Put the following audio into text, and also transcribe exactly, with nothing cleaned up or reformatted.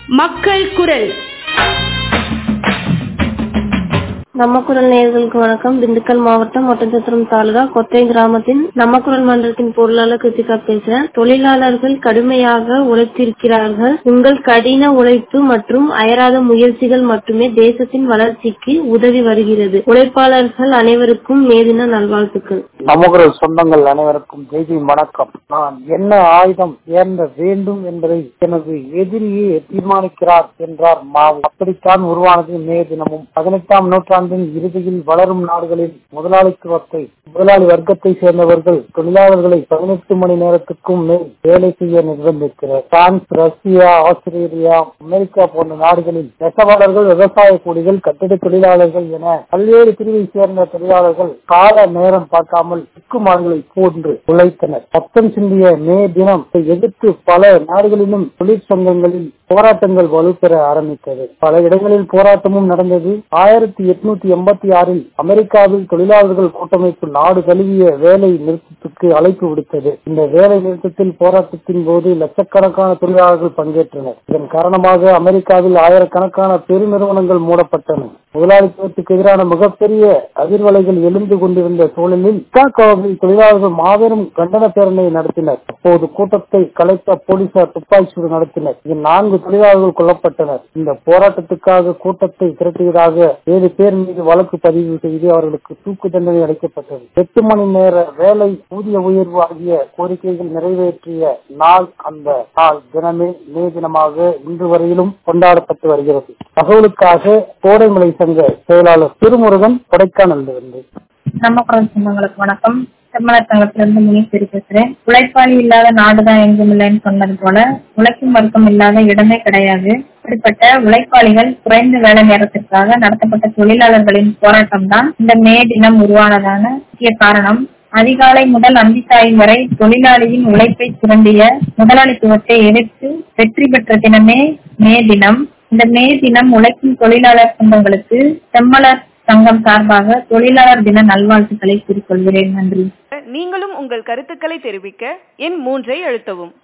மக்கள் குரல். நம்ம குரல் நேயர்களுக்கு வணக்கம். திண்டுக்கல் மாவட்டம் ஒட்டன்சத்திரம் தாலுகா கொத்தை கிராமத்தின் நம்ம குரல் மன்றத்தின் பொருளாளர் கிருத்திகா பேசுறேன். தொழிலாளர்கள் கடுமையாக உழைத்திருக்கிறார்கள். உங்கள் கடின உழைப்பு மற்றும் அயராத முயற்சிகள் மட்டுமே தேசத்தின் வளர்ச்சிக்கு உதவி வருகிறது. உழைப்பாளர்கள் அனைவருக்கும் மே தின நல்வாழ்த்துக்கள். நம்ம குரல் சொந்தங்கள் அனைவருக்கும் ஜெய்தி வணக்கம். நான் என்ன ஆயுதம் ஏந்த வேண்டும் என்பதை எனது எதிரியே தீர்மானிக்கிறார் என்றார் மாவு. அப்படித்தான் உருவானது மே தினமும். பதினெட்டாம் நூற்றாண்டு இறுதியில் வளரும் நாடுகளில் முதலாளித்துவத்தை முதலாளி வர்க்கத்தை சேர்ந்தவர்கள் தொழிலாளர்களை பதினெட்டு மணி நேரத்துக்கும் மேல் வேலை செய்ய நிர்பந்திக்கிறார். பிரான்ஸ், ரஷ்யா, ஆஸ்திரேலியா, அமெரிக்கா போன்ற நாடுகளில் நெசவாளர்கள், விவசாய கூலிகள், கட்டிட தொழிலாளர்கள் என பல்வேறு பிரிவை சேர்ந்த தொழிலாளர்கள் கால நேரம் பார்க்காமல் சிக்குமாடுகளை போன்று உழைத்தனர். ரத்தம் சிந்திய மே தினம் எதிர்த்து பல நாடுகளிலும் தொழிற்சங்கங்களில் போராட்டங்கள் வலுப்பெற ஆரம்பித்தது. பல இடங்களில் போராட்டமும் நடந்தது. ஆயிரத்தி எட்நூத்தி எண்பத்தி ஆறில் அமெரிக்காவில் தொழிலாளர்கள் கூட்டமைப்பு நாடு தழுவிய வேலை நிறுத்தத்துக்கு அழைப்பு விடுத்தது. இந்த வேலை நிறுத்தத்தில் போராட்டத்தின் போது லட்சக்கணக்கான தொழிலாளர்கள் பங்கேற்றனர். இதன் காரணமாக அமெரிக்காவில் ஆயிரக்கணக்கான பெருநிறுவனங்கள் மூடப்பட்டன. முதலாளித்துவத்துக்கு எதிரான மிகப்பெரிய அதிர்வலைகள் எழுந்து கொண்டிருந்த சூழலில் சிகாகோவில் தொழிலாளர்கள் மாபெரும் கண்டன பேரணி நடத்தினர். அப்போது கூட்டத்தை கலைத்த போலீசார் துப்பாக்கி நடத்தினர். இதில் நான்கு தொழிலாளர்கள் கொல்லப்பட்டனர். இந்த போராட்டத்துக்காக கூட்டத்தை திரட்டியதாக ஏழு பேர் மீது வழக்கு பதிவு செய்து அவர்களுக்கு தூக்கு தண்டனை அளிக்கப்பட்டது. எட்டு மணி நேர வேலை, ஊதிய உயர்வு ஆகிய கோரிக்கைகள் நிறைவேற்றிய நாள் அந்த நாள் தினமே மே தினமாக இன்று வரையிலும் கொண்டாடப்பட்டு வருகிறது. தகவலுக்காக கோடைமலை சங்க செயலாளர் திருமுருகன், கொடைக்கானலிருந்து. நம்ம குரல் சொந்தங்களுக்கு வணக்கம். செம்மலர் சங்கத்திலிருந்து முனீஸ்வரி பேசுறேன். உழைப்பாளி இல்லாத நாடுதான் எங்கும் இல்லைன்னு சொன்னது போல உழைக்கும் வர்க்கம் இல்லாத இடமே கிடையாது. இப்படிப்பட்ட உழைப்பாளிகள் குறைந்த வேலை நேரத்திற்காக நடத்தப்பட்ட தொழிலாளர்களின் போராட்டம் தான் இந்த மே தினம் உருவானதான முக்கிய காரணம். அதிகாலை முதல் அந்திசாயும் வரை தொழிலாளியின் உழைப்பை சுரண்டிய முதலாளித்துவத்தை எதிர்த்து வெற்றி பெற்ற தினமே மே தினம். இந்த மே தினம் உழைக்கும் தொழிலாளர் சொந்தங்களுக்கு செம்மலர் சங்கம் சார்பாக தொழிலாளர் தின நல்வாழ்த்துக்களை கூறிக்கொள்கிறேன். நன்றி. நீங்களும் உங்கள் கருத்துக்களை தெரிவிக்க எண் மூன்றை அழுத்தவும்.